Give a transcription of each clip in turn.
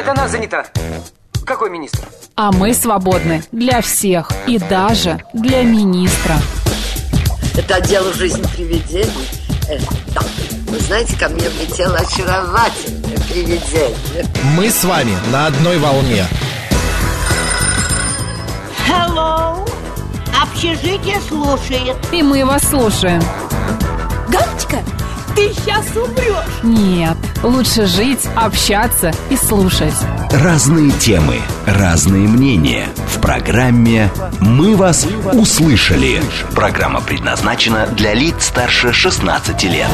Нет, она занята. Какой министр? А мы свободны для всех и даже для министра. Это отдел «Жизнь привидений». Да. Вы знаете, ко мне влетело очаровательное привидение. Мы с вами на одной волне. Hello. Общежитие слушает. И мы вас слушаем. Галочка, ты сейчас умрешь. Нет, лучше жить, общаться и слушать. Разные темы, разные мнения. В программе «Мы вас услышали». Программа предназначена для лиц старше 16 лет.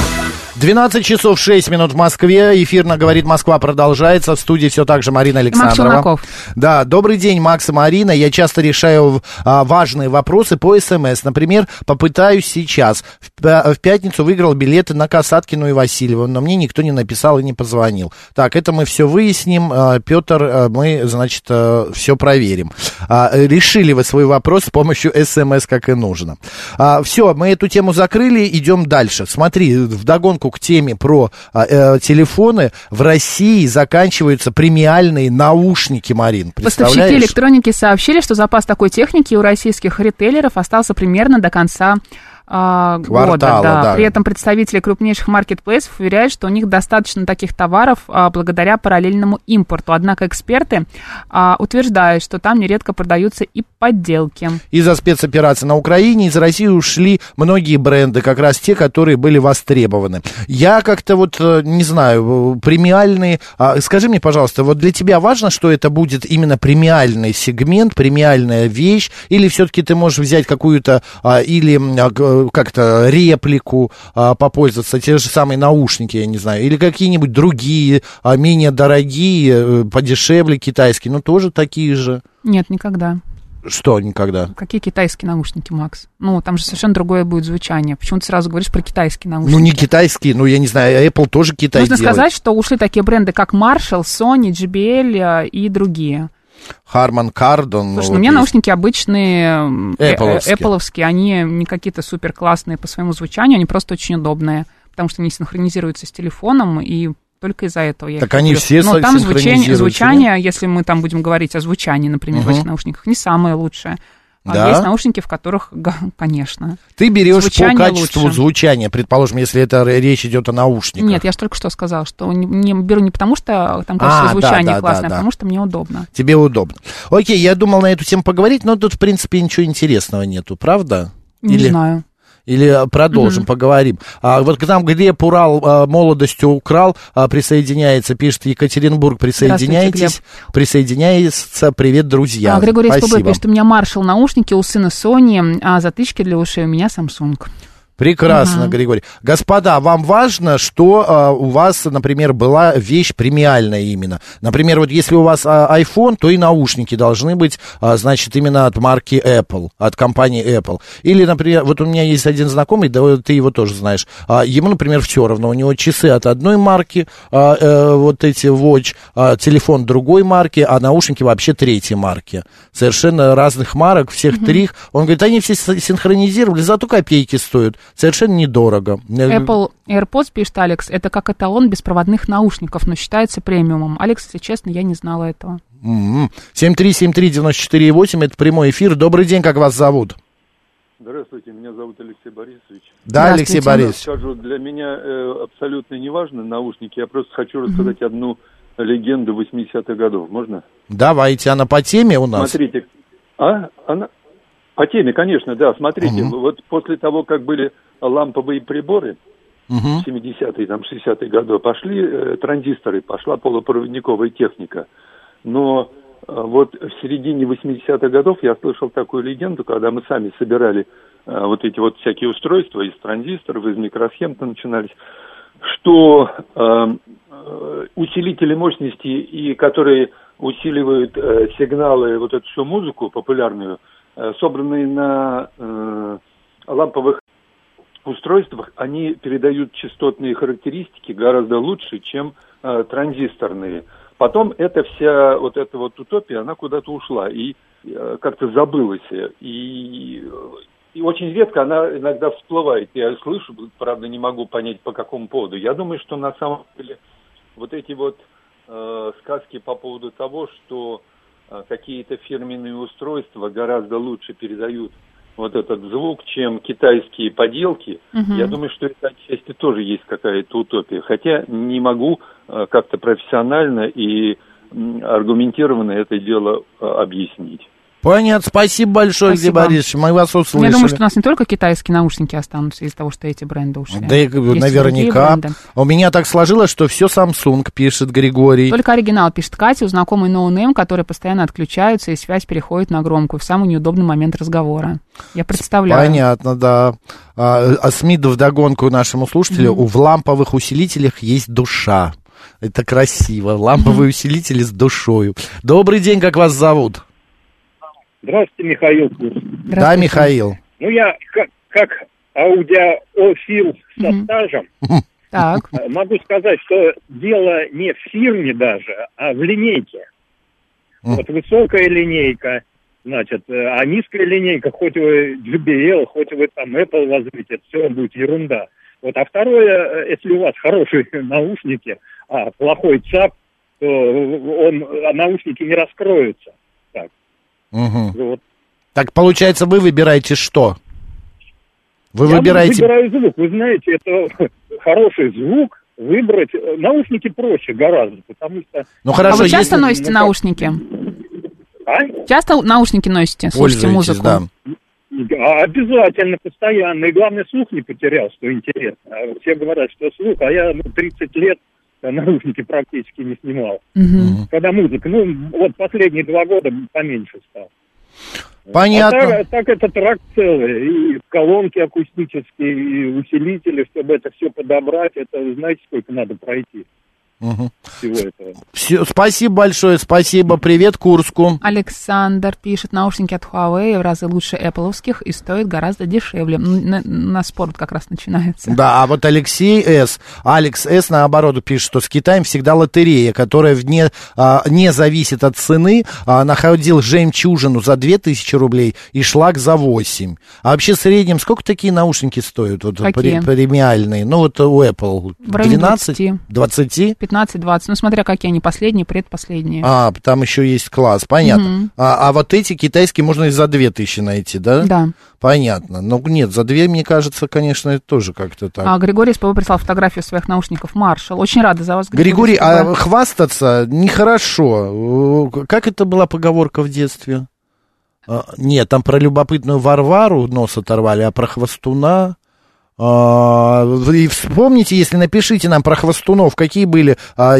12 часов 6 минут в Москве. Эфир на «Говорит Москва» продолжается. В студии все так же Марина Александрова. Макс Челноков. Да, добрый день, Макс и Марина. Я часто решаю важные вопросы по СМС. Например, попытаюсь сейчас. В пятницу выиграл билеты на Касаткину и Васильеву, но мне никто не написал и не позвонил. Так, это мы все выясним. Петр, мы, значит, все проверим. Решили вы свой вопрос с помощью СМС, как и нужно. Все, мы эту тему закрыли, идем дальше. Смотри, вдогонку к теме про телефоны. В России заканчиваются премиальные наушники, Марин. Поставщики электроники сообщили, что запас такой техники у российских ритейлеров остался примерно до конца года. Да. При этом представители крупнейших маркетплейсов уверяют, что у них достаточно таких товаров благодаря параллельному импорту. Однако эксперты утверждают, что там нередко продаются и подделки. Из-за спецоперации на Украине из России ушли многие бренды, как раз те, которые были востребованы. Я как-то вот, не знаю, премиальные... Скажи мне, пожалуйста, вот для тебя важно, что это будет именно премиальный сегмент, премиальная вещь, или все-таки ты можешь взять какую-то или как-то реплику попользоваться, те же самые наушники, я не знаю, или какие-нибудь другие, менее дорогие, подешевле китайские, но тоже такие же? Нет, никогда. Что никогда? Какие китайские наушники, Макс? Ну, там же совершенно другое будет звучание. Почему ты сразу говоришь про китайские наушники? Ну, не китайские, ну, я не знаю, Apple тоже Китай Нужно делает. сказать, что ушли такие бренды, как Marshall, Sony, JBL и другие. Harman Kardon. Слушай, у меня наушники обычные, Apple-овские. Apple-овские, они не какие-то супер классные по своему звучанию, они просто очень удобные, потому что они синхронизируются с телефоном, и только из-за этого я так их они люблю. все но там синхронизируются, звучание, если мы там будем говорить о звучании, например, в этих наушниках, не самое лучшее. Да? Есть наушники, в которых, конечно. Ты берешь звучание по качеству лучше. Звучания, предположим, если это речь идет о наушниках. Нет, я же только что сказала, что не беру не потому, что там качество звучания классное, а потому что мне удобно. Тебе удобно. Окей, я думал на эту тему поговорить, но тут, в принципе, ничего интересного нету, правда? Не знаю. Или продолжим, поговорим. Вот к нам Глеб Урал молодостью украл, присоединяется, пишет Екатеринбург, присоединяйтесь. Присоединяется, привет, друзья. Григорий Спобой пишет, у меня Marshall наушники, у сына Sony, а затычки для ушей у меня Samsung. Прекрасно, Григорий. Господа, вам важно, что у вас, например, была вещь премиальная именно. Например, вот если у вас iPhone, то и наушники должны быть, значит, именно от марки Apple, от компании Apple. Или, например, вот у меня есть один знакомый, да, ты его тоже знаешь, ему, например, все равно, у него часы от одной марки, вот эти Watch, телефон другой марки, а наушники вообще третьей марки. Совершенно разных марок, всех трих. Он говорит, они все синхронизировали, зато копейки стоят. Совершенно недорого. Apple AirPods, пишет Алекс, это как эталон беспроводных наушников, но считается премиумом. Алекс, если честно, я не знала этого. 7373948, это прямой эфир. Добрый день, как вас зовут? Здравствуйте, меня зовут Алексей Борисович. Да, Алексей Борисович. Скажу, для меня абсолютно не важны наушники, я просто хочу рассказать одну легенду 80-х годов, можно? Давайте, она по теме у нас? Смотрите, она... По теме, конечно, да. Смотрите, вот после того, как были ламповые приборы, 70-е, там, 60-е годы, пошли транзисторы, пошла полупроводниковая техника. Но вот в середине 80-х годов я слышал такую легенду, когда мы сами собирали вот эти вот всякие устройства из транзисторов, из микросхем-то начинались, что усилители мощности, и которые усиливают сигналы, вот эту всю музыку популярную, собранные на ламповых устройствах, они передают частотные характеристики гораздо лучше, чем транзисторные. Потом эта вся вот эта вот утопия, она куда-то ушла и как-то забылась. И очень редко она иногда всплывает. Я слышу, правда, не могу понять, по какому поводу. Я думаю, что на самом деле вот эти вот сказки по поводу того, что какие-то фирменные устройства гораздо лучше передают вот этот звук, чем китайские поделки. Я думаю, что это отчасти тоже есть какая-то утопия. Хотя не могу как-то профессионально и аргументированно это дело объяснить. Понятно, спасибо большое, Алексей Борисович, мы вас услышали. Я думаю, что у нас не только китайские наушники останутся из-за того, что эти бренды ушли. Да, и наверняка. У меня так сложилось, что все Samsung, пишет Григорий. Только оригинал, пишет Катя, у знакомой ноунейм, которые постоянно отключаются, и связь переходит на громкую в самый неудобный момент разговора. Я представляю. Понятно, да. Смит вдогонку нашему слушателю, в ламповых усилителях есть душа. Это красиво, ламповые усилители с душою. Добрый день, как вас зовут? Здравствуйте, Михаил. Да, Михаил. Ну, я как аудиофил со стажем могу сказать, что дело не в фирме даже, а в линейке. Вот высокая линейка, значит, а низкая линейка, хоть вы JBL, хоть вы там Apple возьмите, это все будет ерунда. Вот, а второе, если у вас хорошие наушники, а плохой ЦАП, то наушники не раскроются. Так. Вот. Так, получается, вы выбираете что? Вы выбираете... Я выбираю звук. Вы знаете, это хороший звук. Выбрать... Наушники проще гораздо, потому что... Ну, хорошо, а вы часто носите наушники? Часто наушники носите? Слушайте музыку? Да. Обязательно, постоянно. И главное, слух не потерял, что интересно. Все говорят, что слух, а я 30 лет наушники практически не снимал. Когда музыка, вот последние 2 года поменьше стал. Понятно. А так это трак целый. И колонки акустические, и усилители, чтобы это все подобрать, это знаете, сколько надо пройти. Всего этого. Все, спасибо большое, спасибо. Привет Курску. Александр пишет, наушники от Huawei в разы лучше Apple'овских и стоят гораздо дешевле. На спор как раз начинается. Да, а вот Алекс С. наоборот пишет, что с Китаем всегда лотерея, которая не зависит от цены. Находил жемчужину за 2000 рублей и шлак за 8. А вообще в среднем сколько такие наушники стоят? Вот, премиальные. Ну вот у Apple 12? 20? 15-20, ну смотря какие они, последние, предпоследние. Там еще есть класс, понятно. А вот эти китайские можно и за 2000 найти, да? Да. Понятно. Но нет, за 2, мне кажется, конечно, это тоже как-то так. Григорий из ПВ прислал фотографию своих наушников Marshall. Очень рада за вас, Григорий, хвастаться нехорошо. Как это была поговорка в детстве? Нет, там про любопытную Варвару нос оторвали, а про хвостуна... Вы вспомните, если напишите нам про хвостунов, какие были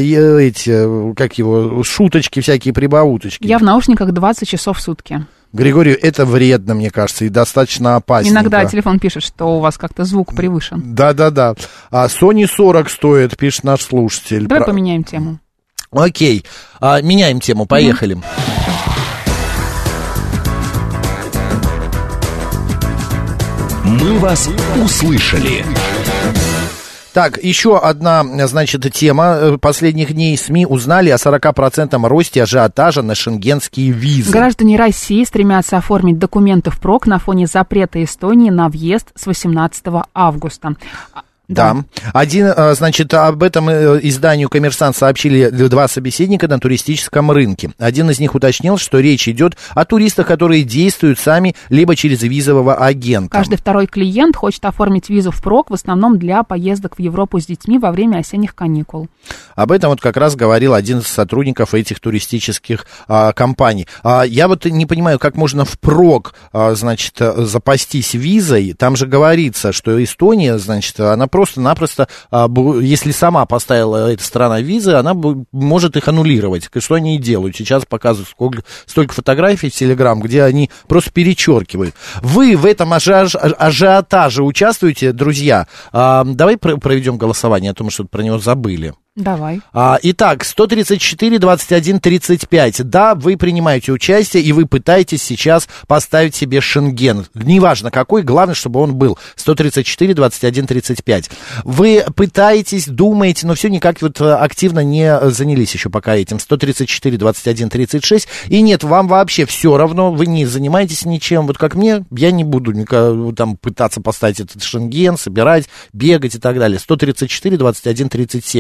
шуточки, всякие прибауточки. Я в наушниках 20 часов в сутки. Григорию, это вредно, мне кажется, и достаточно опасно. Иногда телефон пишет, что у вас как-то звук превышен. Да. Sony 40 стоит, пишет наш слушатель. Давай поменяем тему. Окей, меняем тему, поехали. Мы вас услышали. Так, еще одна, значит, тема. Последних дней СМИ узнали о 40% росте ажиотажа на шенгенские визы. Граждане России стремятся оформить документы впрок на фоне запрета Эстонии на въезд с 18 августа. Да. Значит, об этом изданию «Коммерсант» сообщили 2 собеседника на туристическом рынке. Один из них уточнил, что речь идет о туристах, которые действуют сами, либо через визового агента. Каждый второй клиент хочет оформить визу впрок, в основном для поездок в Европу с детьми во время осенних каникул. Об этом вот как раз говорил один из сотрудников этих туристических компаний. Я вот не понимаю, как можно впрок, значит, запастись визой. Там же говорится, что Эстония, значит, она просто-напросто, если сама поставила эта страна визы, она может их аннулировать, что они и делают. Сейчас показывают столько фотографий в Телеграм, где они просто перечеркивают. Вы в этом ажиотаже участвуете, друзья? Давай проведем голосование, а то мы что-то про него забыли. Давай. Итак, 134-21-35. Да, вы принимаете участие, и вы пытаетесь сейчас поставить себе Шенген. Неважно какой, главное, чтобы он был. 134-21-35. Вы пытаетесь, думаете, но все никак вот активно не занялись еще пока этим. 134-21-36. И нет, вам вообще все равно, вы не занимаетесь ничем. Вот как мне, я не буду там пытаться поставить этот Шенген, собирать, бегать и так далее. 134-21-37. Код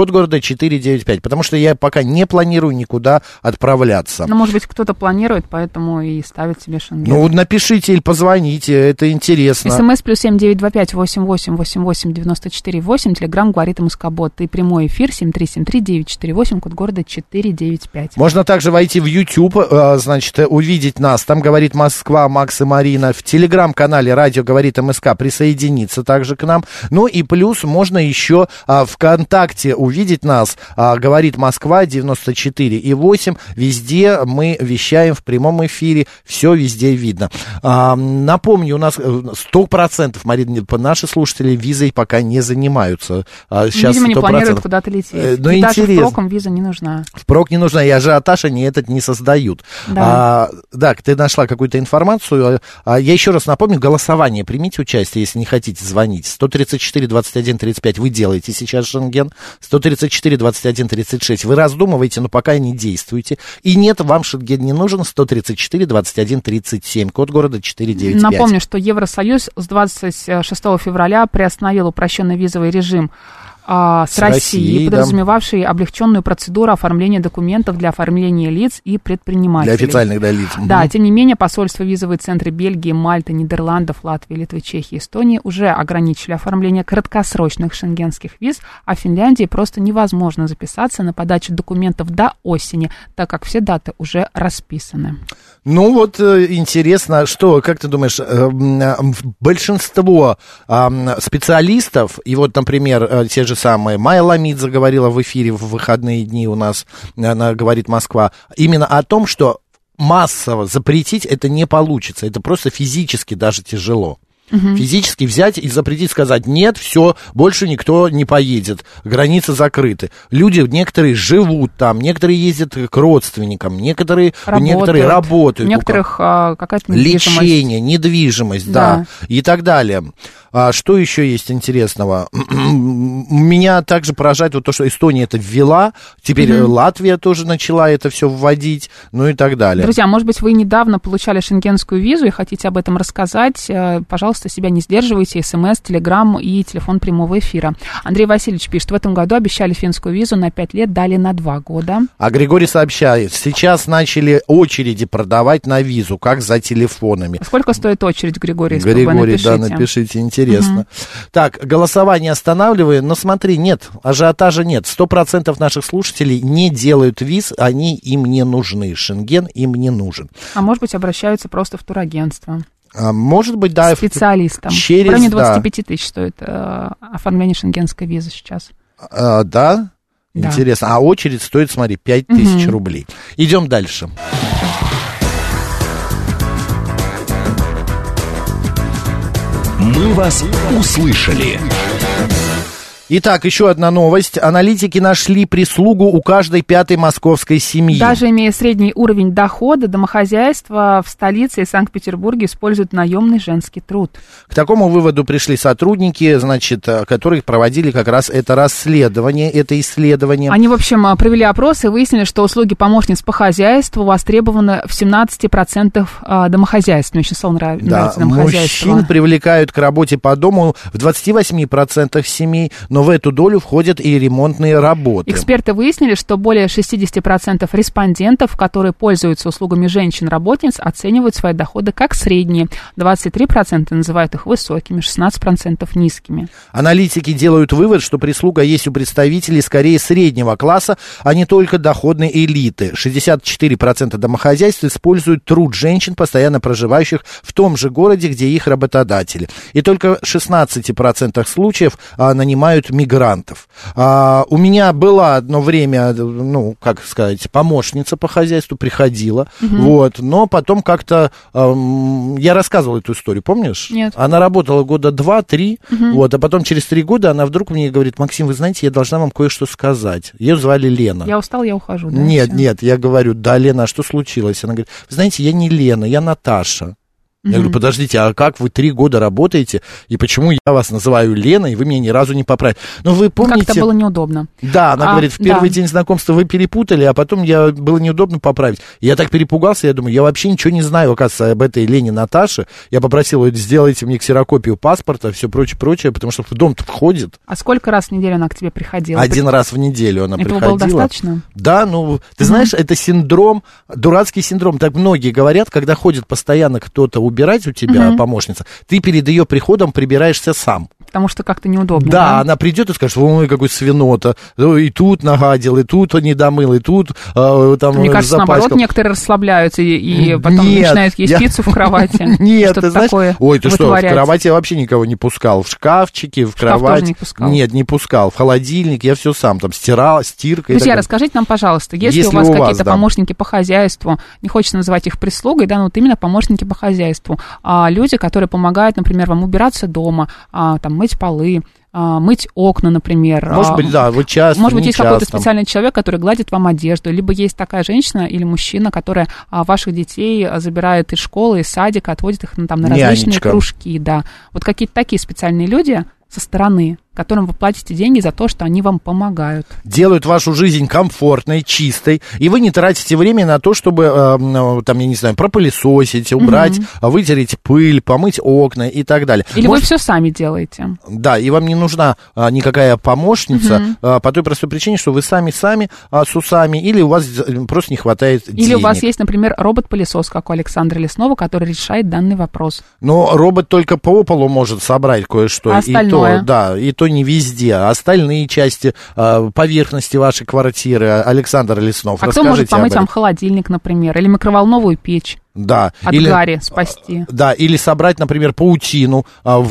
код города 495, потому что я пока не планирую никуда отправляться. Ну, может быть, кто-то планирует, поэтому и ставит себе Шенген. Ну, напишите или позвоните, это интересно. СМС +7 925 88 88 94 8, Телеграм говорит МСК-бот. И прямой эфир 7373 948, код города 495. Можно также войти в YouTube, значит, увидеть нас. Там говорит Москва, Макс и Марина. В Телеграм-канале «Радио говорит МСК» присоединиться также к нам. Ну и плюс можно еще ВКонтакте увидеть нас. Говорит Москва 94,8. Везде мы вещаем в прямом эфире. Все везде видно. Напомню, у нас 100%, Марина, наши слушатели визой пока не занимаются. Сейчас видимо, не планируют куда-то лететь. Ну, и даже впроком виза не нужна. Впрок не нужна, и ажиотаж они этот не создают. Да. Так, ты нашла какую-то информацию. Я еще раз напомню, голосование. Примите участие, если не хотите звонить. 134 21 35 вы делаете сейчас Шенген. 134 21 36 вы раздумываете, но пока не действуете. И нет, вам Шенген не нужен. 134 21 37, код города 495. Напомню, что Евросоюз с 26 февраля приостановил упрощенный визовый режим с Россией, подразумевавший облегченную процедуру оформления документов для оформления лиц и предпринимателей. Для официальных лиц. Да, тем не менее, посольства, визовые центры Бельгии, Мальты, Нидерландов, Латвии, Литвы, Чехии, Эстонии уже ограничили оформление краткосрочных шенгенских виз, а в Финляндии просто невозможно записаться на подачу документов до осени, так как все даты уже расписаны. Ну вот интересно, что, как ты думаешь, большинство специалистов, и вот, например, те же самые Майя Ламидзе говорила в эфире в выходные дни у нас, она говорит Москва, именно о том, что массово запретить это не получится, это просто физически даже тяжело. Физически взять и запретить, сказать, нет, все, больше никто не поедет, границы закрыты. Люди, некоторые живут там, некоторые ездят к родственникам, некоторые работают. У некоторых какая-то недвижимость. Лечение, недвижимость, да, и так далее. Что еще есть интересного? Меня также поражает вот то, что Эстония это ввела, теперь Латвия тоже начала это все вводить, ну и так далее. Друзья, может быть, вы недавно получали шенгенскую визу и хотите об этом рассказать, пожалуйста, себя не сдерживайте, СМС, Телеграм и телефон прямого эфира. Андрей Васильевич пишет, в этом году обещали финскую визу на 5 лет, дали на 2 года. А Григорий сообщает, сейчас начали очереди продавать на визу, как за телефонами. Сколько стоит очередь, Григорий? Григорий, да, напишите, интересно. Так, голосование останавливаем, но смотри, нет, ажиотажа нет. 100% наших слушателей не делают виз, они им не нужны. Шенген им не нужен. А может быть, обращаются просто в турагентство. Может быть, да. Специалистам. В районе 25 тысяч стоит оформление шенгенской визы сейчас. Да? Интересно. А очередь стоит, смотри, 5 тысяч рублей. Идем дальше. Мы вас услышали. Итак, еще одна новость. Аналитики нашли прислугу у каждой 5-й московской семьи. Даже имея средний уровень дохода, домохозяйства в столице и Санкт-Петербурге используют наемный женский труд. К такому выводу пришли сотрудники, значит, которые проводили как раз это расследование, это исследование. Они, в общем, провели опрос и выяснили, что услуги помощниц по хозяйству востребованы в 17% домохозяйств. Мне очень слово нравится, домохозяйство. Мужчин привлекают к работе по дому в 28% семей, но в эту долю входят и ремонтные работы. Эксперты выяснили, что более 60% респондентов, которые пользуются услугами женщин-работниц, оценивают свои доходы как средние. 23% называют их высокими, 16% низкими. Аналитики делают вывод, что прислуга есть у представителей скорее среднего класса, а не только доходной элиты. 64% домохозяйств используют труд женщин, постоянно проживающих в том же городе, где их работодатели. И только в 16% случаев нанимают мигрантов. У меня была одно время, ну, как сказать, помощница по хозяйству, приходила, вот, но потом как-то, я рассказывал эту историю, помнишь? Нет. Она работала года 2-3, вот, а потом через 3 года она вдруг мне говорит: Максим, вы знаете, я должна вам кое-что сказать. Ее звали Лена. Я устал, я ухожу, да? Нет, я говорю: да, Лена, а что случилось? Она говорит: вы знаете, я не Лена, я Наташа. Я говорю, подождите, а как вы 3 года работаете, и почему я вас называю Лена, и вы меня ни разу не поправили? Ну, вы помните... Как-то было неудобно. Да, она говорит, в первый день знакомства вы перепутали, а потом было неудобно поправить. Я так перепугался, я думаю, я вообще ничего не знаю, оказывается, об этой Лене Наташе. Я попросил ее, сделайте мне ксерокопию паспорта, все прочее, потому что в дом-то входит. А сколько раз в неделю она к тебе приходила? 1 раз в неделю она приходила. Этого было достаточно? Да, ну, ты знаешь, это синдром, дурацкий синдром. Так многие говорят, когда ходит постоянно кто-то убирать у тебя, помощница, ты перед ее приходом прибираешься сам. Потому что как-то неудобно. Да, она придет и скажет, ой, какой свинота, и тут нагадил, и тут не домыл, и тут там мне кажется, запачкал. наоборот, некоторые расслабляются и потом начинают есть пиццу в кровати. Нет, ты знаешь, ой, ты что, в кровати я вообще никого не пускал, в шкафчике, в кровать. Не пускал. Нет, не пускал, в холодильник я все сам, там стирал, стирка. Друзья, расскажите нам, пожалуйста, если у вас какие-то помощники по хозяйству, не хочется называть их прислугой, да, но вот именно помощники по хозяйству, люди, которые помогают, например, вам убираться дома, там, мыть полы, мыть окна, например. Может быть, да, вы часто, может быть, есть какой-то специальный человек, который гладит вам одежду, либо есть такая женщина или мужчина, которая ваших детей забирает из школы, из садика, отводит их на различные кружки, да. Вот какие-то такие специальные люди со стороны, которым вы платите деньги за то, что они вам помогают. Делают вашу жизнь комфортной, чистой, и вы не тратите время на то, чтобы, там, я не знаю, пропылесосить, убрать, вытереть пыль, помыть окна и так далее. Или вы все сами делаете. Да, и вам не нужна никакая помощница по той простой причине, что вы сами с усами, или у вас просто не хватает денег. Или у вас есть, например, робот-пылесос, как у Александра Леснова, который решает данный вопрос. Но робот только по полу может собрать кое-что. А остальное? И то не везде. Остальные части поверхности вашей квартиры Александр Леснов. А кто может помыть вам холодильник, например, или микроволновую печь? Да. От гари спасти. Да, или собрать, например, паутину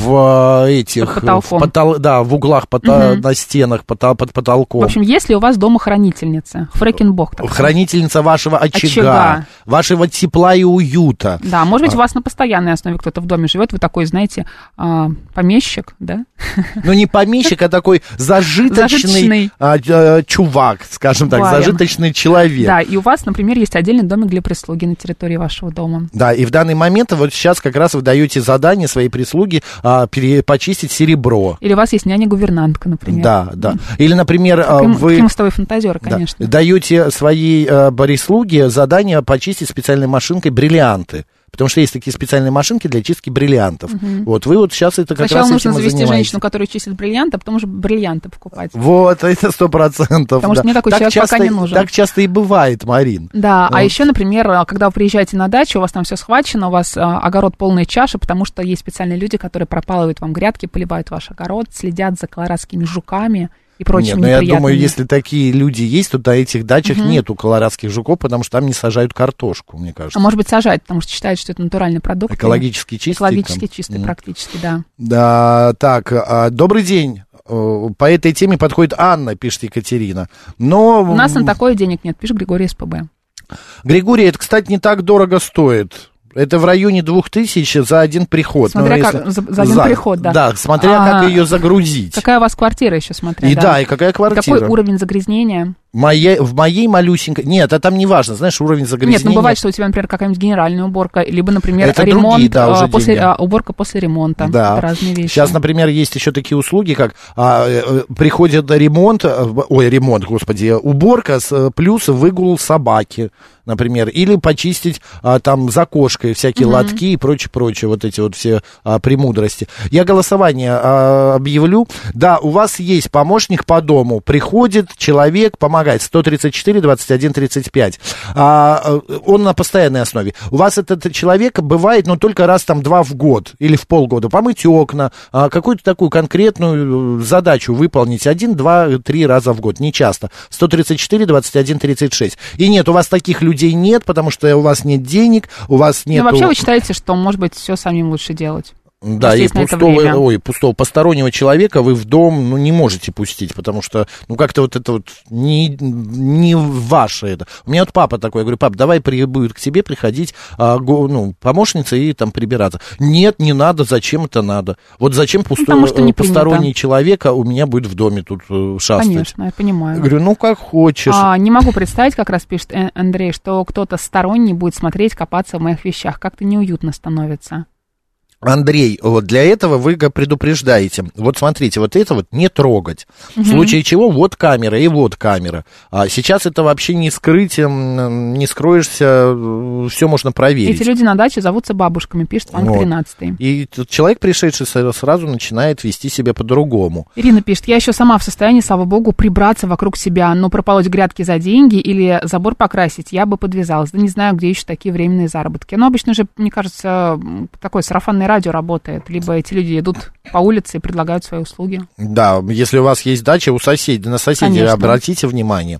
в этих... Под потолком. В углах, на стенах, под потолком. В общем, если у вас дома хранительница, фрекенбок такой. Хранительница вашего очага, вашего тепла и уюта. Да, может быть, у вас на постоянной основе кто-то в доме живет, вы такой, знаете, помещик, да? Ну, не помещик, а такой зажиточный чувак, скажем так, зажиточный человек. Да, и у вас, например, есть отдельный домик для прислуги на территории вашего дома. Да, и в данный момент вот сейчас как раз вы даете задание своей прислуге почистить серебро. Или у вас есть няня-гувернантка, например. Да. Или, например, вы... Каким с тобой фантазер, конечно. Даете своей прислуге задание почистить специальной машинкой бриллианты. Потому что есть такие специальные машинки для чистки бриллиантов. Вот вы вот сейчас это как сначала раз этим и занимаетесь. Сначала нужно завести женщину, которая чистит бриллианты, а потом уже бриллианты покупать. Вот, это 100%. Потому что мне такой человек пока не нужен. Так часто и бывает, Марин. Да, а еще, например, когда вы приезжаете на дачу, у вас там все схвачено, у вас огород полная чаша, потому что есть специальные люди, которые пропалывают вам грядки, поливают ваш огород, следят за колорадскими жуками и прочими неприятными. Я думаю, если такие люди есть, то на этих дачах нету колорадских жуков, потому что там не сажают картошку, мне кажется. А может быть, сажают, потому что считают, что это натуральный продукт. Экологически чистый. Экологически чистый практически, да. Да, так, добрый день. По этой теме подходит Анна, пишет Екатерина. Но... У нас на такое денег нет, пишет Григорий СПБ. Григорий, это, кстати, не так дорого стоит. Это в районе 2000 за один приход. Смотря как, за один приход, да. Да, смотря как ее загрузить. Какая у вас квартира еще, смотря. И какая квартира. Какой уровень загрязнения? В моей малюсенькой... Нет, а там не важно, знаешь, уровень загрязнения... Нет, бывает, что у тебя, например, какая-нибудь генеральная уборка, либо, например, это ремонт, другие, уборка после ремонта. Да. Это разные вещи. Сейчас, например, есть еще такие услуги, как приходит уборка плюс выгул собаки, например, или почистить там за кошкой всякие лотки и прочее, вот эти вот все премудрости. Я голосование объявлю. Да, у вас есть помощник по дому, приходит человек, помогает. 134, 21, 35. Он на постоянной основе. У вас этот человек бывает, только раз там 2 в год или в полгода. Помыть окна, какую-то такую конкретную задачу выполнить 1, 2, 3 раза в год. Не часто. 134, 21, 36. И нет, у вас таких людей нет, потому что у вас нет денег, у вас нет... вообще вы считаете, что, может быть, все самим лучше делать? Да, и пустого постороннего человека вы в дом, не можете пустить, потому что, как-то вот это вот не ваше это. У меня вот папа такой, я говорю, пап, давай будет к тебе приходить помощница и там прибираться. Нет, не надо, зачем это надо? Вот зачем посторонний человек у меня будет в доме тут шастать? Конечно, я понимаю. Я говорю, как хочешь. Не могу представить, как раз пишет Андрей, что кто-то сторонний будет смотреть, копаться в моих вещах. Как-то неуютно становится. Андрей, вот для этого вы предупреждаете. Вот смотрите, вот это вот не трогать. В случае чего вот камера и вот камера. А сейчас это вообще не скрыть, не скроешься, все можно проверить. Эти люди на даче зовутся бабушками, пишет Ванг 13. И человек, пришедший, сразу начинает вести себя по-другому. Ирина пишет, я еще сама в состоянии, слава богу, прибраться вокруг себя, но прополоть грядки за деньги или забор покрасить я бы подвязалась. Да не знаю, где еще такие временные заработки. Но обычно же, мне кажется, такой сарафанный радио работает, либо эти люди идут по улице и предлагают свои услуги. Да, если у вас есть дача, на соседей Конечно. Обратите внимание.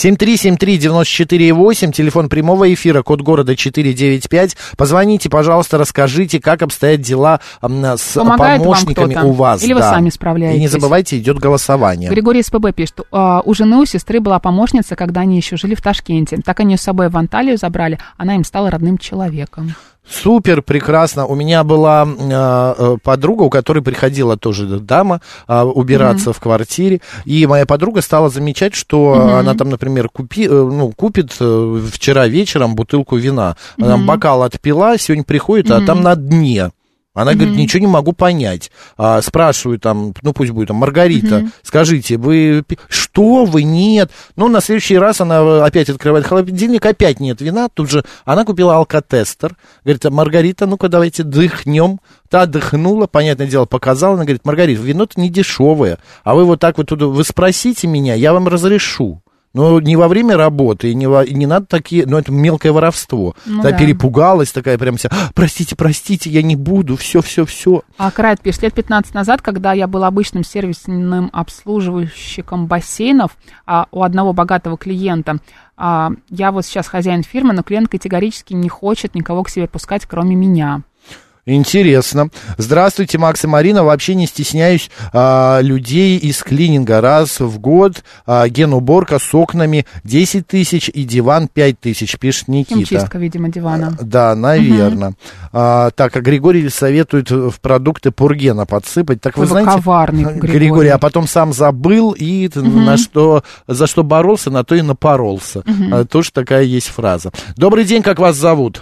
7373948, телефон прямого эфира, код города 495. Позвоните, пожалуйста, расскажите, как обстоят дела с помощниками у вас. Или вы сами справляетесь. И не забывайте, идет голосование. Григорий СПБ пишет, у жены, у сестры была помощница, когда они еще жили в Ташкенте. Так они с собой в Анталию забрали, она им стала родным человеком. Супер, прекрасно. У меня была подруга, у которой приходила тоже дама убираться в квартире, и моя подруга стала замечать, что она там, например, купит вчера вечером бутылку вина, она бокал отпила, сегодня приходит, а там на дне. Она говорит, ничего не могу понять. Спрашиваю там, пусть будет там, Маргарита, скажите, что вы, нет? На следующий раз она опять открывает холодильник, опять нет вина. Тут же она купила алкотестер. Говорит, Маргарита, ну-ка давайте дыхнем. Та дыхнула, понятное дело, показала. Она говорит, Маргарита, вино-то не дешевое. А вы вот так вот туда, вы спросите меня, я вам разрешу. Но не во время работы, и не надо такие, это мелкое воровство. Перепугалась такая прям вся, простите, я не буду, все. А Крайт пишет, лет 15 назад, когда я был обычным сервисным обслуживающим бассейнов у одного богатого клиента, я вот сейчас хозяин фирмы, но клиент категорически не хочет никого к себе пускать, кроме меня. Интересно. Здравствуйте, Макс и Марина. Вообще не стесняюсь людей из клининга. Раз в год генуборка с окнами 10 тысяч и диван 5 тысяч, пишет Никита. Химчистка, видимо, дивана. Да, наверное. Так, а Григорий советует в продукты Пургена подсыпать. Так вы знаете, коварный Григорий, а потом сам забыл и за что боролся, на то и напоролся. Тоже такая есть фраза. Добрый день, как вас зовут?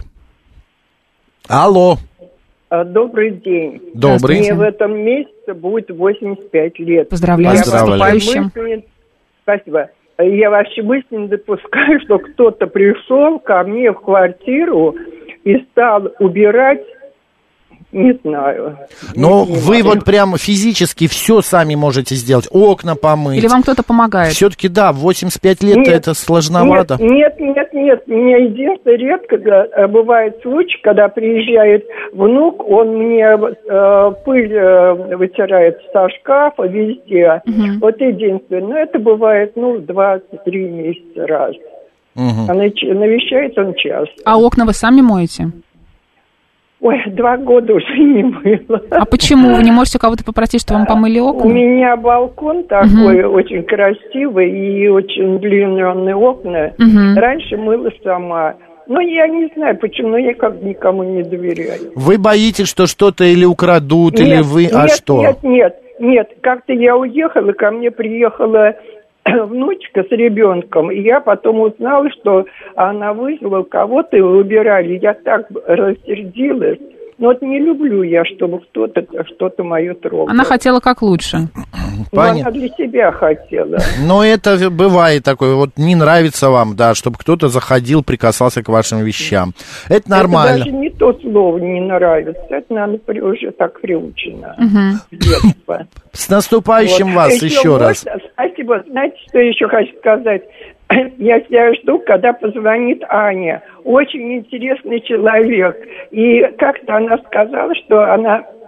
Алло. Добрый день. Добрый. Мне в этом месяце будет 85 лет. Поздравляю с наступающим. Спасибо. Я вообще мысли не допускаю, что кто-то пришел ко мне в квартиру и стал убирать, не знаю. Но вы вот прям физически все сами можете сделать, окна помыть. Или вам кто-то помогает? Все-таки да, в 85 лет это сложновато. Нет. Меня единственное, редко бывает случай, когда приезжает внук, он мне пыль вытирает со шкафа везде. Вот единственное. Но это бывает, 2-3 месяца раз. А навещает он часто. А окна вы сами моете? Ой, 2 года уже не мыла. А почему? Вы не можете кого-то попросить, чтобы вам помыли окна? У меня балкон такой очень красивый и очень длинные окна. Раньше мыла сама. Я не знаю, почему, я как никому не доверяю. Вы боитесь, что что-то или украдут, или вы... что? Нет. Как-то я уехала, ко мне приехала внучка с ребенком, и я потом узнала, что она вызвала кого-то и убирали. Я так рассердилась. Но не люблю я, чтобы кто-то что-то мое трогал. Она хотела как лучше. Она для себя хотела. Но это бывает такое, вот не нравится вам, да, чтобы кто-то заходил, прикасался к вашим вещам. Это нормально. Это даже не то слово не нравится, это, наверное, уже так приучено с детства. С наступающим вас еще раз. Спасибо. Знаете, что еще хочу сказать? Я себя жду, когда позвонит Аня. Очень интересный человек. И как-то она сказала, что она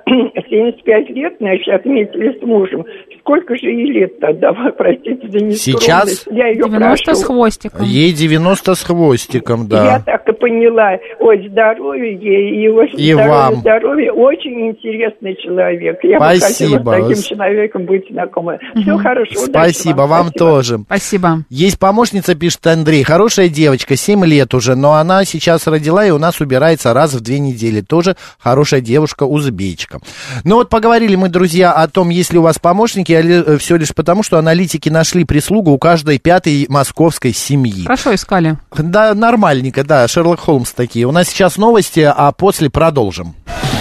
75 лет, значит, отметили с мужем. Сколько же ей лет тогда? Простите за нескромность. Сейчас? Я ее 90 прошу. с хвостиком. Ей 90 с хвостиком, да. Я так и поняла. Ой, здоровья ей, и очень и вам. Здоровья. Очень интересный человек. Я бы хотела с таким человеком быть знакома. Все хорошо. Спасибо, вам тоже. Спасибо. Есть помощница, пишет Андрей. Хорошая девочка, 7 лет уже, но она сейчас родила и у нас убирается раз в 2 недели. Тоже хорошая девушка, узбечка. Ну вот поговорили мы, друзья, о том, есть ли у вас помощники, или все лишь потому, что аналитики нашли прислугу у каждой 5-й московской семьи. Хорошо искали. Да, нормальненько, да, Шерлок Холмс такие. У нас сейчас новости, а после продолжим.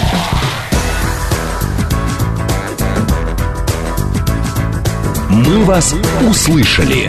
Мы вас услышали.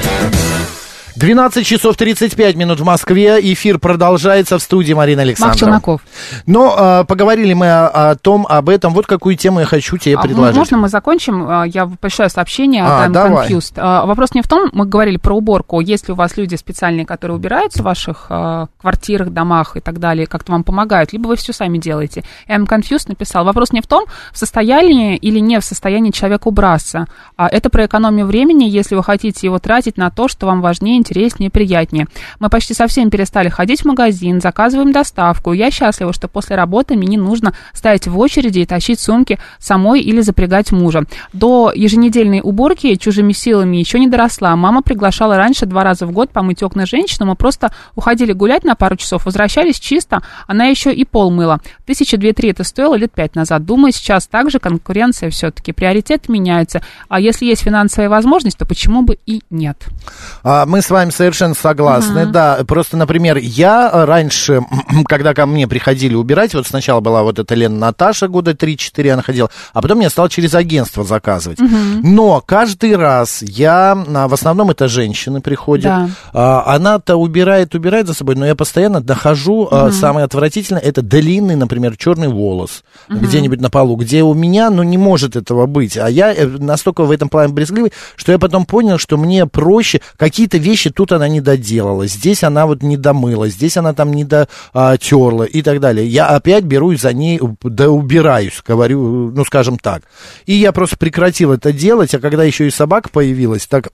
12 часов 35 минут в Москве. Эфир продолжается в студии Марина Александрова. Мах Челноков. Но поговорили мы об этом. Вот какую тему я хочу тебе предложить. Можно мы закончим? Я пришлю сообщение от давай. Confused. Вопрос не в том, мы говорили про уборку. Есть ли у вас люди специальные, которые убираются в ваших квартирах, домах и так далее, как-то вам помогают, либо вы все сами делаете. I'm Confused написал. Вопрос не в том, в состоянии или не в состоянии человека убраться. Это про экономию времени, если вы хотите его тратить на то, что вам важнее, интереснее, приятнее. Мы почти совсем перестали ходить в магазин, заказываем доставку. Я счастлива, что после работы мне не нужно стоять в очереди и тащить сумки самой или запрягать мужа. До еженедельной уборки чужими силами еще не доросла. Мама приглашала раньше 2 раза в год помыть окна женщинам. Мы просто уходили гулять на пару часов, возвращались чисто. Она еще и пол мыла. 1000-2-3 это стоило лет 5 назад. Думаю, сейчас также конкуренция все-таки. Приоритеты меняются. А если есть финансовая возможность, то почему бы и нет? Мы с вами совершенно согласны, да. Просто, например, я раньше, когда ко мне приходили убирать, вот сначала была вот эта Лена Наташа, года 3-4 она ходила, а потом я стал через агентство заказывать. Но каждый раз в основном это женщины приходят, она-то убирает за собой, но я постоянно нахожу, самое отвратительное, это длинный, например, черный волос где-нибудь на полу, где у меня, не может этого быть. А я настолько в этом плане брезгливый, что я потом понял, что мне проще какие-то вещи тут она не доделала, здесь она вот не домыла, здесь она там не дотерла и так далее. Я опять берусь за ней, да убираюсь, говорю, скажем так. И я просто прекратил это делать, а когда еще и собака появилась, так,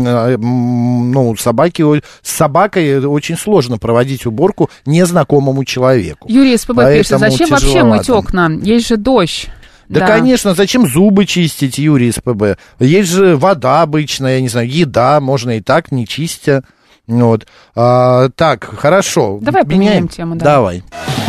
с собакой очень сложно проводить уборку незнакомому человеку. Юрий СПБ пишет, зачем вообще мыть окна? Есть же дождь. Да, конечно, зачем зубы чистить, Юрий СПБ? Есть же вода обычная, я не знаю, еда, можно и так, не чистя. Вот. Так, хорошо. Давай поменяем тему. Да. Давай.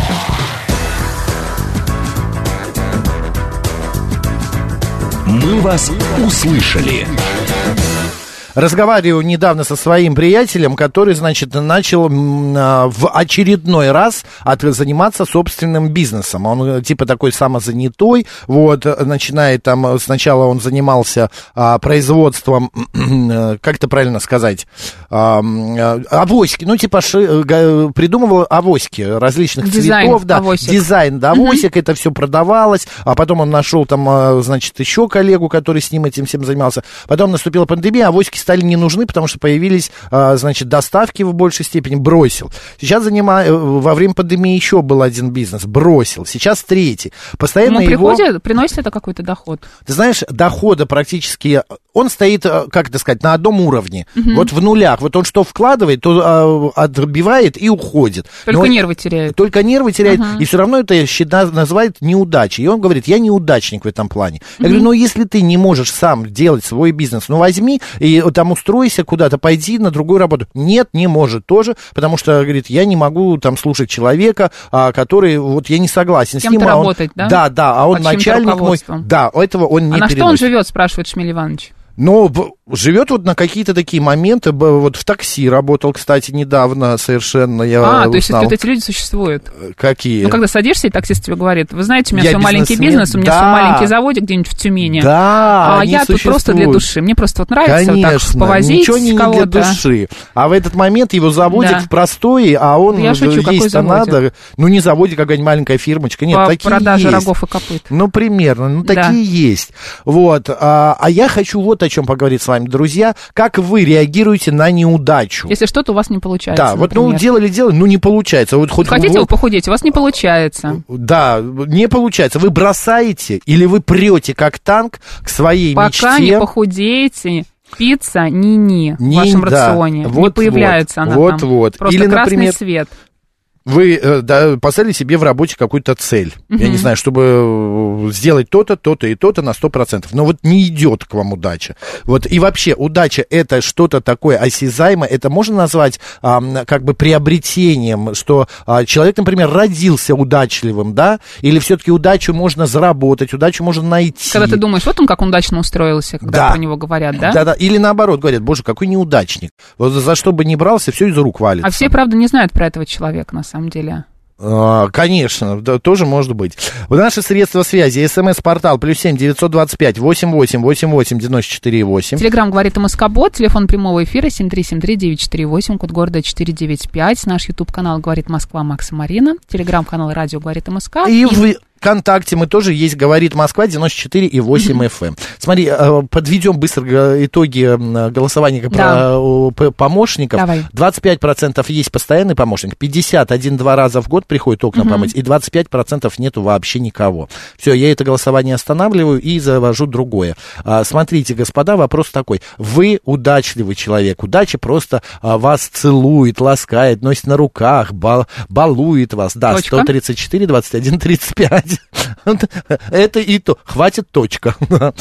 Мы вас услышали. Разговариваю недавно со своим приятелем, который, значит, начал в очередной раз заниматься собственным бизнесом. Он типа такой самозанятой, вот, начинает там, сначала он занимался производством, как это правильно сказать, авоськи, придумывал авоськи различных цветов, да, дизайн авосик, это все продавалось, а потом он нашел там, значит, еще коллегу, который с ним этим всем занимался. Потом наступила пандемия, авоськи стали не нужны, потому что появились, значит, доставки в большей степени, бросил. Сейчас во время пандемии еще был один бизнес, бросил. Сейчас 3. Постоянно приносит это какой-то доход? Ты знаешь, дохода практически, он стоит, как это сказать, на одном уровне. Вот в нулях. Вот он что вкладывает, то отбивает и уходит. Только нервы теряет. И все равно это называют неудачей. И он говорит, я неудачник в этом плане. Я говорю, если ты не можешь сам делать свой бизнес, возьми и там устройся куда-то, пойди на другую работу. Нет, не может тоже, потому что, говорит, я не могу там слушать человека, который, вот я не согласен с ним. Работать, да? Да, а он начальник мой. Да, этого он не переносит. А на что он живет, спрашивает Шмель Иванович? Живет вот на какие-то такие моменты, вот в такси работал, кстати, недавно совершенно, я то есть вот эти люди существуют? Какие? Когда садишься, и таксист тебе говорит, вы знаете, у меня свой маленький бизнес, у меня свой маленький заводик где-нибудь в Тюмени. Да, я тут просто для души, мне просто вот нравится вот так повозить ничего не кого-то. Для души. А в этот момент его заводик в простое, а он есть-то надо. Не заводик, а какая-нибудь маленькая фирмочка. Нет, такие есть. Продажа рогов и копыт. Примерно, такие есть. Вот, а я хочу вот о о чем поговорить с вами, друзья. Как вы реагируете на неудачу? Если что-то у вас не получается. Да, вот, ну, делали, не получается. Вот, хотите вы похудеть, у вас не получается. Да, не получается. Вы бросаете или вы прете как танк к своей мечте? Пока не похудеете, пицца в вашем рационе. Не появляется она там. Просто или, красный например, свет. Вы поставили себе в работе какую-то цель, я не знаю, чтобы сделать то-то, то-то и то-то на 100%, но вот не идет к вам удача. Вот, и вообще, удача — это что-то такое осязаемое, это можно назвать как бы приобретением, что человек, например, родился удачливым, да, или все-таки удачу можно заработать, удачу можно найти. Когда ты думаешь, вот он как удачно устроился, когда про него говорят, да? Да, или наоборот, говорят, боже, какой неудачник, вот за что бы ни брался, все из рук валится. А все, правда, не знают про этого человека, на самом деле. Конечно, да, тоже может быть. Наши средства связи: СМС-портал +7 925 88 88 94 8. Телеграм говорит МСК-бот, телефон прямого эфира 7373948, код города 495. Наш YouTube-канал говорит Москва, Макс и Марина. Телеграм-канал радио говорит МСК. И в ВКонтакте мы тоже есть, говорит Москва, 94,8 FM. Смотри, подведем быстро итоги голосования про помощников. Давай. 25% есть постоянный помощник, 50 1-2 раза в год приходит окна помыть, и 25% нету вообще никого. Все, я это голосование останавливаю и завожу другое. Смотрите, господа, вопрос такой. Вы удачливый человек. Удача просто вас целует, ласкает, носит на руках, балует вас. Да, 134, 21, 35. Это и то. Хватит, точка.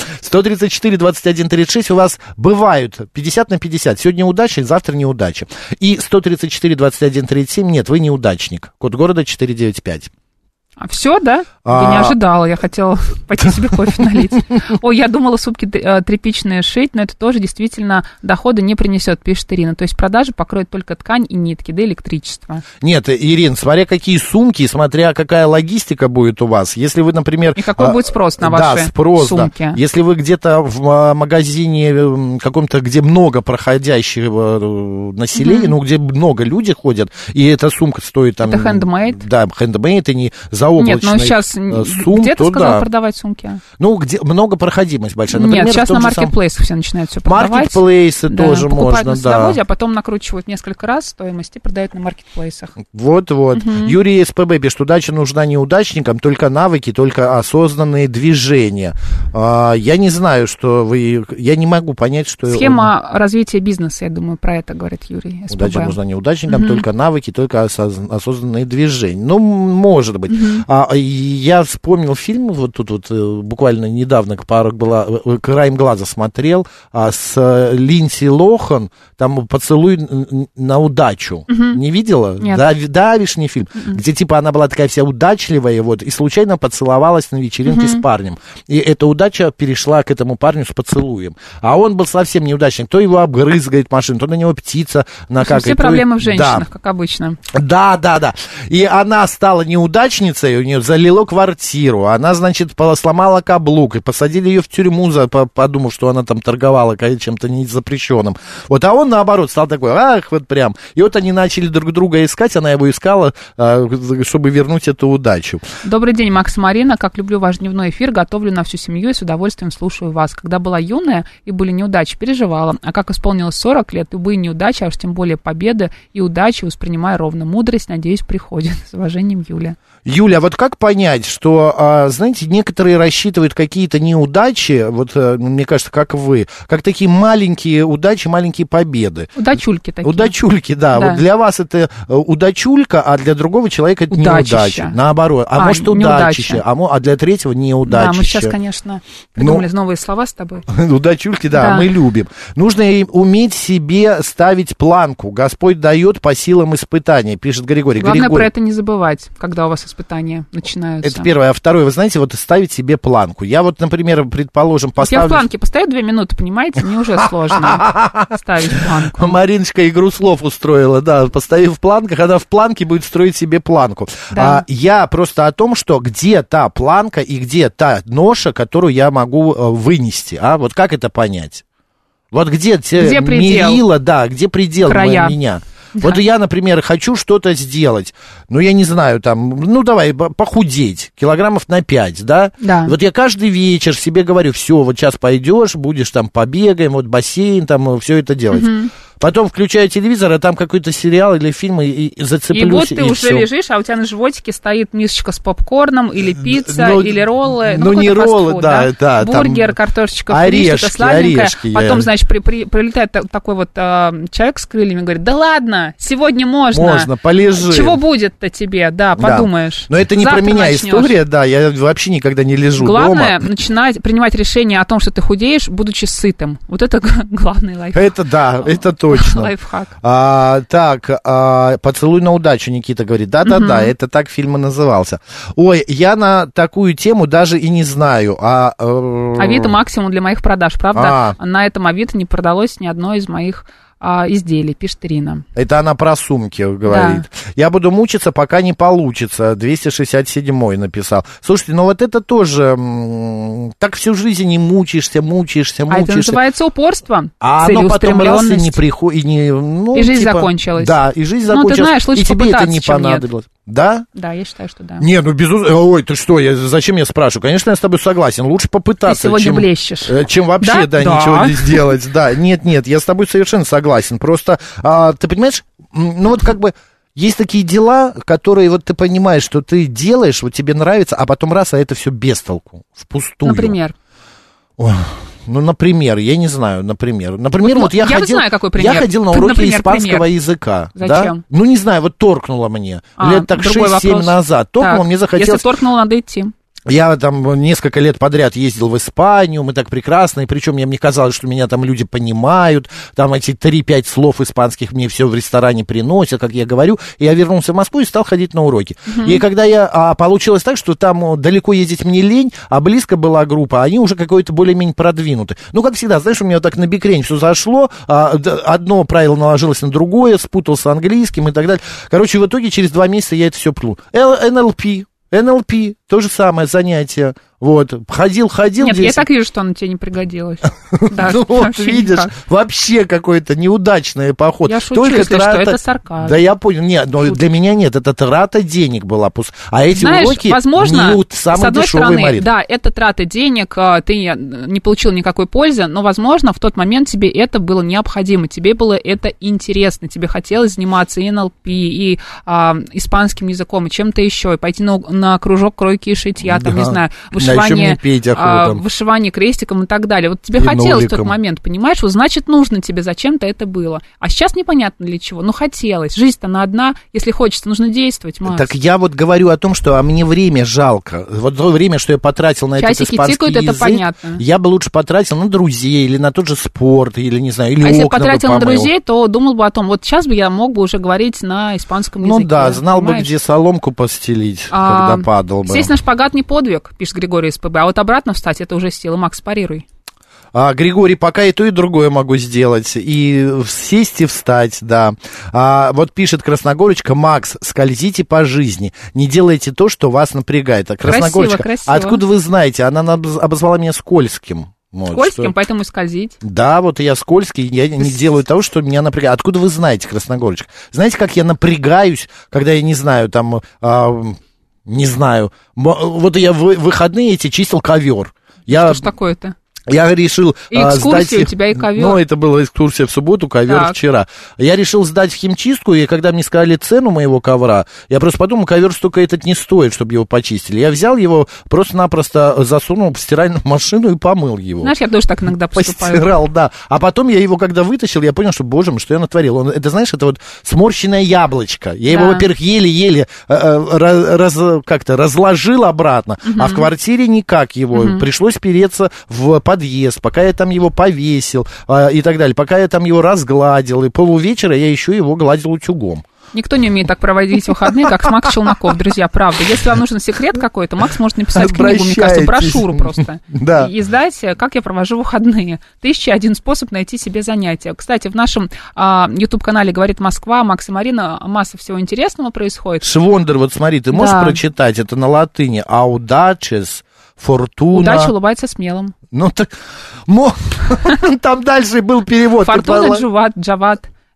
134, 21, 36 у вас бывают 50 на 50. Сегодня удача, завтра неудача. И 134, 21, 37 нет, вы неудачник. Код города 495. А все, да? Я не ожидала, я хотела пойти себе кофе налить. Ой, я думала сумки тряпичные шить, но это тоже действительно дохода не принесет, пишет Ирина. То есть продажи покроют только ткань и нитки, да электричество. Нет, Ирина, смотря какие сумки, смотря какая логистика будет у вас. Если вы, например... И какой будет спрос на ваши сумки. Да. Если вы где-то в магазине каком-то, где много проходящего населения, ну, где много людей ходят, и эта сумка стоит там... Это хендмейд? Да, хендмейд, и не заоблачный. Нет, но сейчас где ты сказал продавать сумки? Ну, где много проходимость большая. Например, нет, сейчас на маркетплейсах все начинают все продавать. Маркетплейсы тоже покупают можно, на заводе, а потом накручивают несколько раз стоимость и продают на маркетплейсах. Вот-вот. Юрий СПБ пишет, удача нужна неудачникам, только навыки, только осознанные движения. Я не знаю, что вы... Я не могу понять, что... Схема развития бизнеса, я думаю, про это говорит Юрий СПБ. Удача нужна неудачникам, только навыки, только осознанные движения. Ну, может быть. Я вспомнил фильм, вот тут вот буквально недавно краем глаза смотрел, с Линдси Лохан, там «Поцелуй на удачу». Не видела? Нет. Давишний фильм, где типа она была такая вся удачливая, вот, и случайно поцеловалась на вечеринке с парнем. И эта удача перешла к этому парню с поцелуем. А он был совсем неудачник. То его обрызгает машину, то на него птица накакает. Все проблемы в женщинах, как обычно. Да. И она стала неудачницей, у нее залило квартиру, она, значит, сломала каблук, и посадили ее в тюрьму, подумав, что она там торговала чем-то незапрещенным. Вот, а он, наоборот, стал такой, вот прям. И вот они начали друг друга искать, она его искала, чтобы вернуть эту удачу. Добрый день, Макс и Марина. Как люблю ваш дневной эфир, готовлю на всю семью и с удовольствием слушаю вас. Когда была юная и были неудачи, переживала. А как исполнилось 40 лет, любые неудачи, а уж тем более победы и удачи воспринимаю ровно. Мудрость, надеюсь, приходит. С уважением, Юля. Юля, вот как понять, что, знаете, некоторые рассчитывают какие-то неудачи, вот, мне кажется, как вы, как такие маленькие удачи, маленькие победы. Удачульки такие. Удачульки, да. Вот для вас это удачулька, а для другого человека это неудача. Наоборот. А может, удачище, а для третьего неудачище. Да, мы сейчас, конечно, придумали новые слова с тобой. Удачульки, да, мы любим. Нужно уметь себе ставить планку. Господь дает по силам испытания, пишет Григорий. Главное про это не забывать, когда у вас испытания начинаются. Это первое. А второе, вы знаете, вот ставить себе планку. Я вот, например, предположим, поставлю... Я в планке поставлю 2 минуты, понимаете? Мне уже сложно ставить планку. Мариночка игру слов устроила, да. Поставив в планках, она в планке будет строить себе планку. Да. Я просто о том, что где та планка и где та ноша, которую я могу вынести. Вот как это понять? Вот где мерила, да, где предел меня? Вот я, например, хочу что-то сделать, ну, я не знаю, там, ну, давай, похудеть, килограммов на 5, да? Да. Вот я каждый вечер себе говорю, все, вот сейчас пойдешь, будешь там побегаем, вот бассейн, там, все это делать. Потом включаю телевизор, а там какой-то сериал или фильм, и зацеплюсь, и вот ты уже всё. лежишь, а у тебя на животике стоит мисочка с попкорном, или пицца, или роллы. Ну, не роллы, фастфуд, да. Бургер, картошечка фри, что-то сладенькое. Потом, значит, прилетает такой вот человек с крыльями и говорит, да ладно, сегодня можно. Можно, полежи. Чего будет-то тебе, да, подумаешь. Но это не завтра про меня начнешь. История, да, я вообще никогда не лежу Главное, дома. начинать принимать решение о том, что ты худеешь, будучи сытым. Вот это главный лайфхак. Это да, это точно. Лайфхак. «Поцелуй на удачу», Никита говорит. Да-да-да, это так фильм и назывался. Ой, я на такую тему даже и не знаю. Авито максимум для моих продаж, правда? На этом Авито не продалось ни одно из моих изделий, пишет Ирина. Это она про сумки говорит. Да. Я буду мучиться, пока не получится. 267-й написал. Слушайте, ну вот это тоже так всю жизнь не мучаешься. А это называется упорство, оно потом раз и не приходит. И жизнь закончилась. Да, и жизнь закончилась. Ну, ты знаешь, лучше и тебе это не чем понадобилось. Нет. Да? Да, я считаю, что да. Не, ну безусловно. Ой, ты что, зачем я спрашиваю? Конечно, я с тобой согласен. Лучше попытаться, ты сегодня блещешь. Чем вообще, да, ничего не сделать. Да, нет, я с тобой совершенно согласен. Просто, ты понимаешь, ну вот как бы есть такие дела, которые вот ты понимаешь, что ты делаешь, вот тебе нравится, а потом раз, а это все без толку, впустую. Например? Ой. Ну, например, я не знаю, например, вот я знаю, какой пример. Я ходил на уроки испанского языка. Зачем? Да? Ну, не знаю, вот торкнуло мне. Лет так 6-7 назад. Торкнуло, мне захотелось... Если торкнуло, надо идти. Я там несколько лет подряд ездил в Испанию, мы так прекрасно, и причем мне казалось, что меня там люди понимают, там эти 3-5 слов испанских мне все в ресторане приносят, как я говорю, и я вернулся в Москву и стал ходить на уроки. И когда получилось так, что там далеко ездить мне лень, а близко была группа, они уже какое-то более-менее продвинуты. Ну, как всегда, знаешь, у меня так на бикрень все зашло, одно правило наложилось на другое, спутался английским и так далее. Короче, в итоге через 2 месяца я это все плю. НЛП, то же самое занятие. Вот, ходил. Нет, 10... я так вижу, что оно тебе не пригодилось. Ну вот, видишь, вообще какой-то неудачный поход. Я шучу, если что, это сарказм. Да я понял, нет, но для меня нет, это трата денег была. А эти уроки, возможно, самый дешевый Марин. Да, это трата денег, ты не получил никакой пользы, но, возможно, в тот момент тебе это было необходимо, тебе было это интересно, тебе хотелось заниматься и НЛП, и испанским языком, и чем-то еще, и пойти на кружок кройки и шитья, там, не знаю, вышивание крестиком и так далее. Вот тебе хотелось в тот момент, понимаешь? Вот значит, нужно тебе, зачем-то это было. А сейчас непонятно для чего. Ну, хотелось. Жизнь-то она одна. Если хочется, нужно действовать, Макс. Так я вот говорю о том, что мне время жалко. Вот то время, что я потратил на этот испанский тикают, язык, это понятно. Я бы лучше потратил на друзей, или на тот же спорт, или, не знаю, или окна бы помыл. А если потратил на друзей, то думал бы о том, вот сейчас бы я мог бы уже говорить на испанском языке. Ну да, знал бы, где соломку постелить, когда падал бы. Сесть на шпагат не подвиг, пишет Григорий СПБ, а вот обратно встать, это уже сила. Макс, парируй. Григорий, пока и то, и другое могу сделать. И сесть, и встать, да. Вот пишет Красногорочка: Макс, скользите по жизни. Не делайте то, что вас напрягает. Красногорочка, красиво. Откуда вы знаете? Она обозвала меня скользким. Вот, скользким, поэтому и скользить. Да, вот я скользкий, я не делаю того, что меня напрягает. Откуда вы знаете, Красногорочка? Знаете, как я напрягаюсь, когда я не знаю, там... Не знаю. Вот я в выходные эти чистил ковер. Что ж такое-то? Я решил экскурсия у тебя и ковер. Ну, это была экскурсия в субботу, ковер вчера. Я решил сдать в химчистку, и когда мне сказали цену моего ковра, я просто подумал, ковер столько этот не стоит, чтобы его почистили. Я взял его, просто-напросто засунул в стиральную машину и помыл его. Знаешь, я тоже так иногда поступаю. Постирал, да. А потом я его, когда вытащил, я понял, что, боже мой, что я натворил. Это, знаешь, это вот сморщенное яблочко. Я его, во-первых, еле-еле как-то разложил обратно, а в квартире никак его. Пришлось переться в подъезд, пока я там его повесил и так далее, пока я там его разгладил, и полувечера я еще его гладил утюгом. Никто не умеет так проводить выходные, как Макс Челноков, друзья, правда. Если вам нужен секрет какой-то, Макс может написать книгу, мне кажется, брошюру просто. Да. И издать, как я провожу выходные. 1001 способ найти себе занятие. Кстати, в нашем YouTube-канале «Говорит Москва», Макс и Марина, масса всего интересного происходит. Швондер, вот смотри, ты можешь прочитать? Это на латыни. Audaces, Фортуна. Удача улыбается смелым. Ну так, там дальше был перевод. Фортуна, Джават.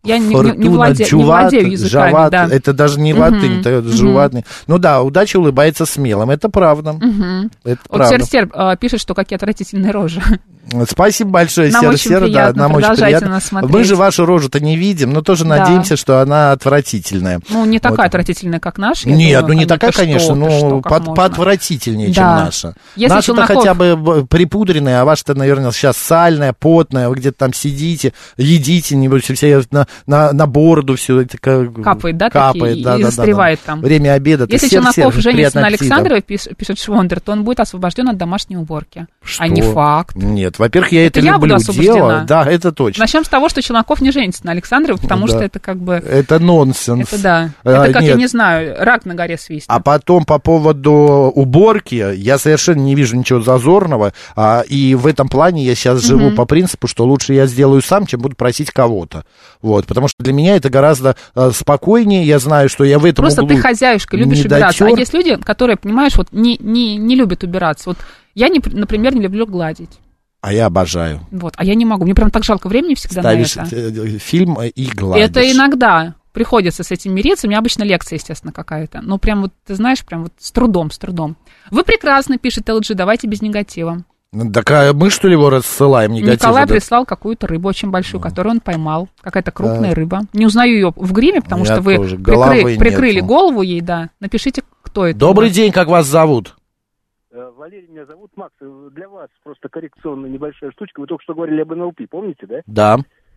Я не владею языками. Жават, да. Это даже не латынь, это жуватный. Ну да, удача улыбается смелым, это правда. Это вот Сер пишет, что какие отвратительные рожи. Спасибо большое, Нам очень приятно, нам очень приятно. Нас смотреть. Мы же вашу рожу-то не видим, но тоже надеемся, что она отвратительная. Ну, не такая отвратительная, как наша. Нет, не такая, конечно, но поотвратительнее, чем наша. Наша-то хотя бы припудренная, а ваша-то, наверное, сейчас сальная, потная, вы где-то там сидите, едите, небось, все на бороду все это капает, да, капает, и застревает там. Время обеда. Если Челноков женится на Александровой, пишет Швондер, то он будет освобожден от домашней уборки. Что? А не факт. Нет, во-первых, я это люблю дело. Да, это точно. Начнем с того, что Челноков не женится на Александровой, потому что это как бы... Это нонсенс. Это да. Это как, я не знаю, рак на горе свистнет. А потом по поводу уборки, я совершенно не вижу ничего зазорного, и в этом плане я сейчас живу по принципу, что лучше я сделаю сам, чем буду просить кого-то. Вот, потому что для меня это гораздо спокойнее, я знаю, что я в этом просто ты хозяюшка, любишь убираться. А есть люди, которые, понимаешь, вот не любят убираться. Вот я, например, не люблю гладить. А я обожаю. Вот, а я не могу. Мне прям так жалко времени всегда ставишь на это. Фильм и гладишь. Это иногда приходится с этим мириться. У меня обычно лекция, естественно, какая-то. Но прям вот, ты знаешь, прям вот с трудом. Вы прекрасны, пишет LG, давайте без негатива. Так мы, что ли, его рассылаем негатив? Николай прислал какую-то рыбу очень большую, которую он поймал. Какая-то крупная рыба. Не узнаю ее в гриме, потому что вы прикрыли голову ей, да. Напишите, кто это. Добрый день, как вас зовут? Валерий меня зовут. Макс, для вас просто коррекционная небольшая штучка. Вы только что говорили об НЛП, помните, да? Да.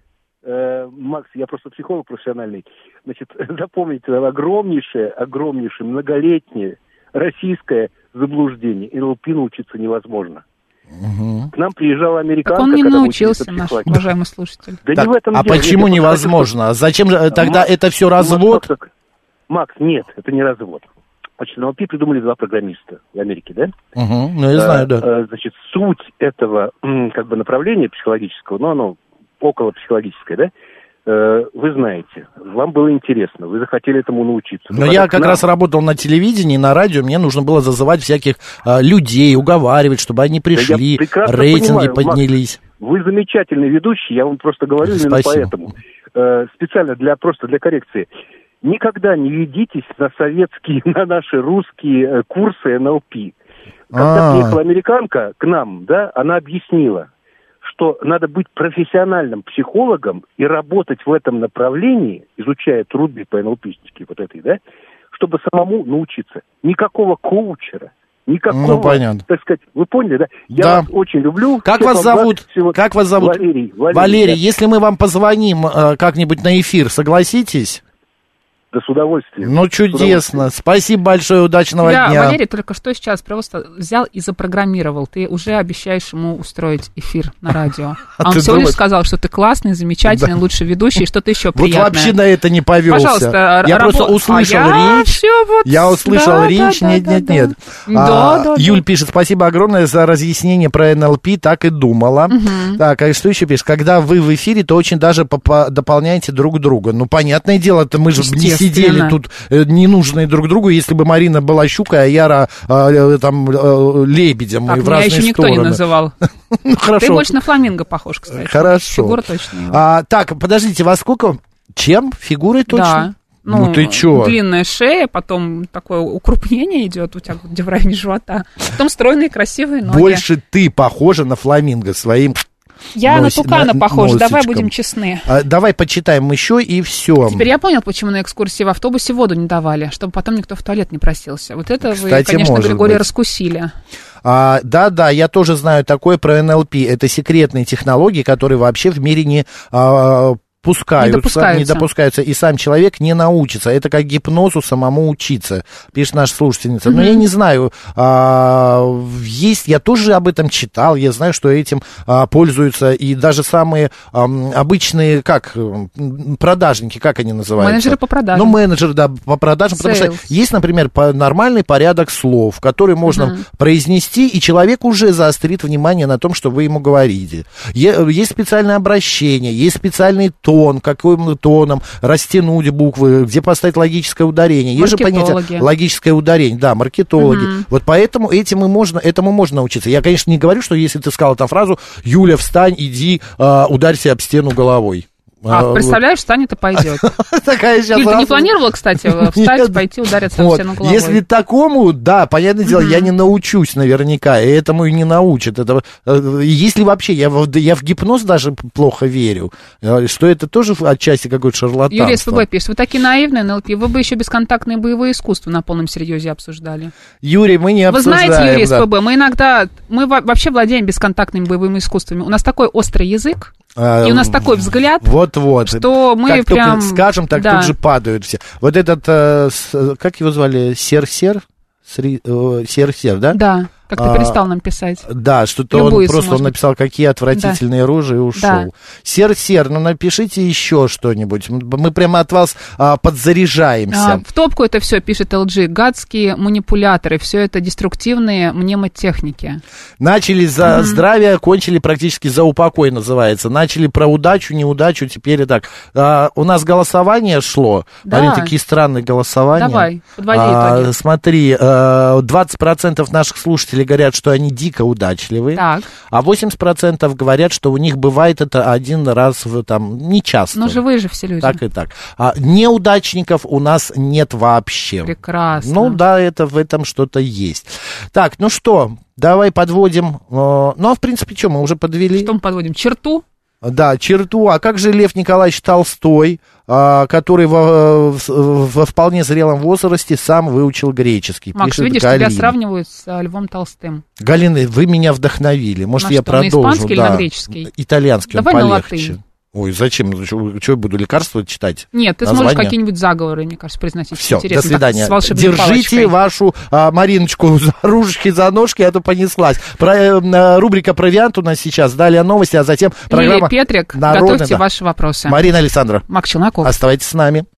Макс, я просто психолог профессиональный. Значит, запомните, огромнейшее, многолетнее российское заблуждение. НЛП научиться невозможно. К нам приезжала американка. Так он не научился, наш уважаемый слушатель. Да так, не в этом дело. Почему невозможно? Зачем же тогда это все развод? Макс, нет, это не развод. Значит, НЛП придумали 2 программиста в Америке, да? Ну, я знаю, да. Значит, суть этого как бы направления психологического, но оно около психологическое, да? Вы знаете, вам было интересно, вы захотели этому научиться. Но я как раз работал на телевидении, на радио, мне нужно было зазывать всяких людей, уговаривать, чтобы они пришли, рейтинги поднялись. Макс, вы замечательный ведущий, я вам просто говорю именно поэтому. Специально для коррекции. Никогда не ведитесь на советские, на наши русские курсы НЛП. Когда приехала американка к нам, да, она объяснила, что надо быть профессиональным психологом и работать в этом направлении, изучая труды по НЛПистике вот этой, да, чтобы самому научиться. Никакого коучера, никакого, так сказать, вы поняли, да? Я вас очень люблю. Как вас зовут? Валерий, если мы вам позвоним как-нибудь на эфир, согласитесь? Да с удовольствием. Ну, чудесно. Спасибо большое, удачного дня. Валерий только что сейчас просто взял и запрограммировал. Ты уже обещаешь ему устроить эфир на радио. А он всего лишь сказал, что ты классный, замечательный, лучший ведущий, и что-то еще приятное. Вот вообще на это не повелся. Пожалуйста, я просто услышал речь. Я услышал речь. Нет. Юль пишет, спасибо огромное за разъяснение про НЛП, так и думала. Так, а что еще пишет? Когда вы в эфире, то очень даже дополняете друг друга. Ну, понятное дело, мы же не сидели тут ненужные друг другу, если бы Марина была щукой, а Яра там лебедем. Так, и в разные меня еще никто стороны. Не называл. Ну, хорошо. Ты больше на фламинго похож, кстати. Хорошо. Фигура точно. Так, подождите, во сколько? Чем? Фигурой точно? Да. Ну ты чё? Длинная шея, потом такое укрупнение идет у тебя где в районе живота. Потом стройные, красивые ноги. Больше ты похожа на фламинго своим... Я на тукана похожа, давай будем честны. Давай почитаем еще и все. Теперь я понял, почему на экскурсии в автобусе воду не давали, чтобы потом никто в туалет не просился. Вот это вы, конечно, Григорий, раскусили. Да, я тоже знаю такое про НЛП. Это секретные технологии, которые вообще в мире не допускаются, и сам человек не научится. Это как гипнозу самому учиться, пишет наша слушательница. Но я не знаю, я тоже об этом читал, я знаю, что этим пользуются и даже самые обычные, продажники, как они называются? Менеджеры по продажам. Ну, менеджеры, да, по продажам, потому что есть, например, нормальный порядок слов, который можно произнести, и человек уже заострит внимание на том, что вы ему говорите. Есть специальное обращение, есть специальный тон, каким тоном растянуть буквы, где поставить логическое ударение. Есть же понятие логическое ударение, да, маркетологи. Вот поэтому этому можно научиться. Я, конечно, не говорю, что если ты сказал эту фразу, Юля, встань, иди, ударься об стену головой. Представляешь, встанет и пойдет. Такая сейчас... Юль, ты не планировала, кстати, встать, пойти, удариться об стену головой? Если такому, да, понятное дело, я не научусь наверняка, и этому и не научат. Если вообще, я в гипноз даже плохо верю, что это тоже отчасти какое-то шарлатанство. Юрий СПБ пишет, вы такие наивные, НЛП, вы бы еще бесконтактные боевые искусства на полном серьезе обсуждали. Юрий, мы не обсуждаем. Вы знаете, Юрий СПБ, мы вообще владеем бесконтактными боевыми искусствами. У нас такой острый язык, и у нас такой взгляд, что мы как прям... Только скажем, так тут же падают все. Вот этот, как его звали, Сер-Сер, да? Да, как ты перестал нам писать. Да, что-то он просто написал, какие отвратительные рожи, и ушел. Да. Сер-Сер, напишите еще что-нибудь. Мы прямо от вас подзаряжаемся. В топку это все пишет LG. Гадские манипуляторы, все это деструктивные мнемотехники. Начали за здравие, кончили практически за упокой, называется. Начали про удачу, неудачу, теперь и так. У нас голосование шло. Да. Они такие странные голосования. Давай, подводи итоги. Смотри, 20% наших слушателей говорят, что они дико удачливые, так. А 80% говорят, что у них бывает это один раз, не часто. Но живые же все люди. Так и так. Неудачников у нас нет вообще. Прекрасно. Да, в этом что-то есть. Так, что, давай подводим. В принципе, мы уже подвели. Что мы подводим? Черту? Да, черту. А как же Лев Николаевич Толстой, который во вполне зрелом возрасте сам выучил греческий? Макс, пишет видишь, Галина. тебя сравнивают с Львом Толстым. Галина, вы меня вдохновили. Может, я продолжу. На испанский или на греческий? Итальянский, давай он полегче. На латынь. Ой, зачем? Что я буду лекарства читать? Нет, ты сможешь какие-нибудь заговоры, мне кажется, произносить. Все, интересно, до свидания. Так, держите палочкой. вашу Мариночку за ружки, за ножки, а то понеслась. Рубрика «Провиант» у нас сейчас. Далее новости, а затем программа... Юлия Петрик, готовьте ваши вопросы. Марина Александрова. Макс Челноков. Оставайтесь с нами.